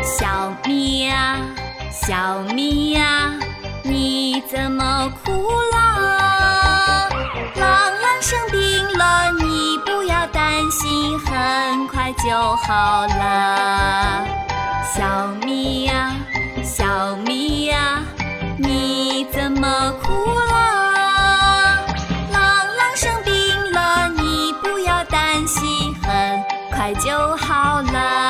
小咪呀，小咪呀，你怎么哭了？郎朗生病了，你不要担心，很快就好了。小咪呀，小咪呀，你怎么哭了？郎朗生病了，你不要担心，很快就好了。